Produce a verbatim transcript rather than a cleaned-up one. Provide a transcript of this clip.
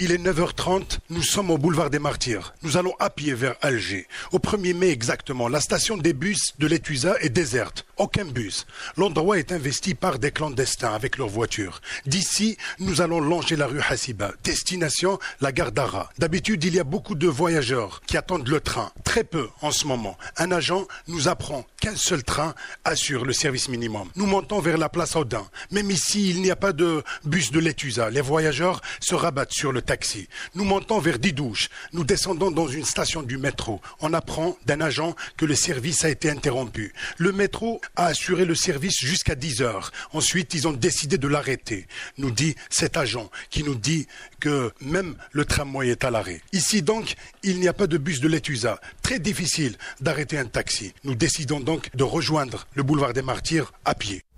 Il est neuf heures trente, nous sommes au boulevard des Martyrs. Nous allons à pied vers Alger. Au premier mai exactement, la station des bus de l'Etuisa est déserte. Aucun bus. L'endroit est investi par des clandestins avec leurs voitures. D'ici, nous allons longer la rue Hassiba. Destination, la gare d'Ara. D'habitude, il y a beaucoup de voyageurs qui attendent le train. Très peu en ce moment. Un agent nous apprend qu'un seul train assure le service minimum. Nous montons vers la place Audin. Même ici, il n'y a pas de bus de l'Etuisa. Les voyageurs se rabattent sur le taxi. Nous montons vers Didouche. Nous descendons dans une station du métro. On apprend d'un agent que le service a été interrompu. Le métro a assuré le service jusqu'à dix heures. Ensuite, ils ont décidé de l'arrêter, nous dit cet agent qui nous dit que même le tramway est à l'arrêt. Ici donc, il n'y a pas de bus de l'Etuisa. Très difficile d'arrêter un taxi. Nous décidons donc de rejoindre le boulevard des Martyrs à pied.